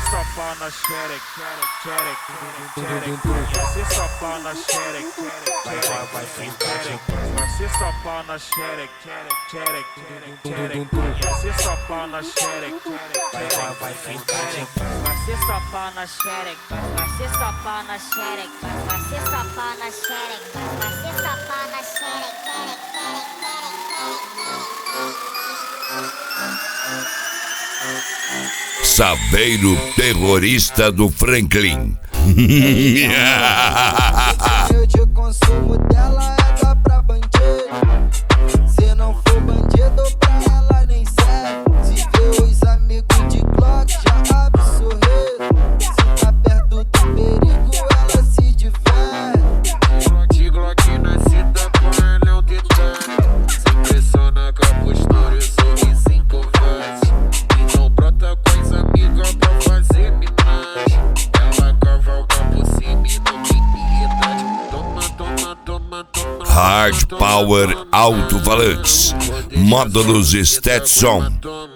só pau na xerec, xerec, xerec. Vai ser só pau na xerec, xerec, vai ser só pau na xerec, xerec, xerec. Vai ser só pau na xerec, xerec, vai ser só pau na xerec, vai ser só pau na xerec, vai ser só pau na xerec, vai ser só pau na xerec, Saveiro terrorista do Franklin. O consumo dela é dar pra bandido. Se não for bandido, pra ela nem serve. Se vê os amigos de Glock, já abre sorriso. Se tá perto do perigo, ela se diverte. De Glock na cita, com ela é um detalhe. Se impressiona com a postura e sorrisinho covarde. E não brota com as amigas pra fazer minagem. Ela cavalga por cima e não tem piedade. Toma, toma, toma, toma. Hard Power Alto-Falantes. Módulos Stetson.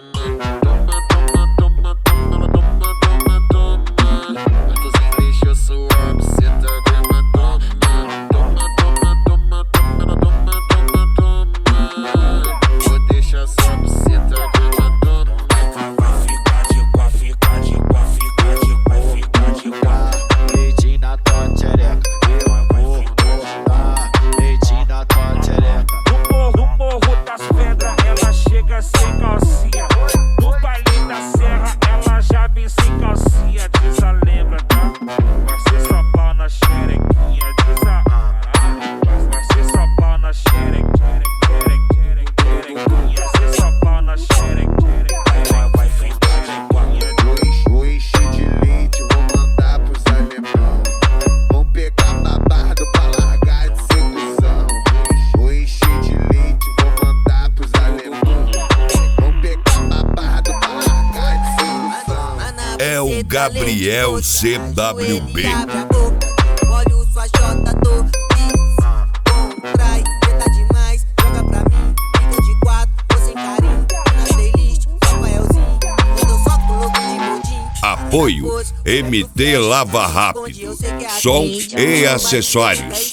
É o Gabriel CWB. Olha sua jota, tô contrai, tá demais, joga pra mim. Fica de quatro, tô sem carinho. Na playlist, Rafaelzinho, eu tô só com louco de modinho. Apoio MT Lava Rápido, som e acessórios,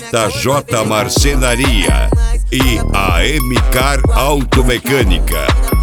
JJ Marcenaria e a MCAR Automecânica.